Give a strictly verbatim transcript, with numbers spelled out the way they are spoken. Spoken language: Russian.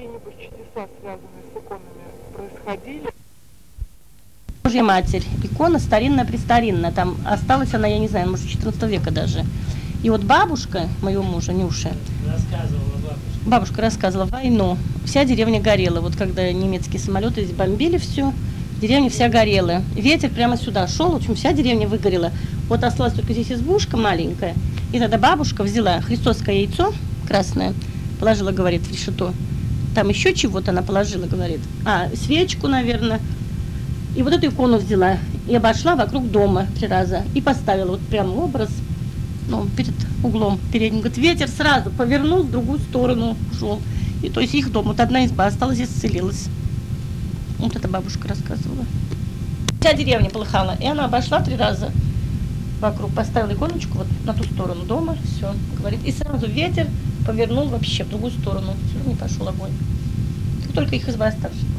какие-нибудь чудеса, связанные с иконами, происходили? Божья Матерь. Икона старинная-престаринная. Там осталась она, я не знаю, может, четырнадцатого века даже. И вот бабушка моего мужа, Нюша, Рассказывала бабушка. бабушка рассказывала, войну. Вся деревня горела. Вот когда немецкие самолеты здесь бомбили все, деревня вся горела. Ветер прямо сюда шел, в общем, вся деревня выгорела. Вот осталась только здесь избушка маленькая. И тогда бабушка взяла христосское яйцо красное, положила, говорит, в решето. Там еще чего-то она положила, говорит. А, свечку, наверное. И вот эту икону взяла и обошла вокруг дома три раза. И поставила вот прям образ, ну, перед углом передним. Говорит, ветер сразу повернул в другую сторону, ушел. И то есть их дом, вот одна изба осталась и исцелилась. Вот это бабушка рассказывала. Вся деревня полыхала, и она обошла три раза вокруг, поставила иконочку вот на ту сторону дома, все, говорит. И сразу ветер повернул вообще в другую сторону, все, не пошел огонь. Только их изба осталась.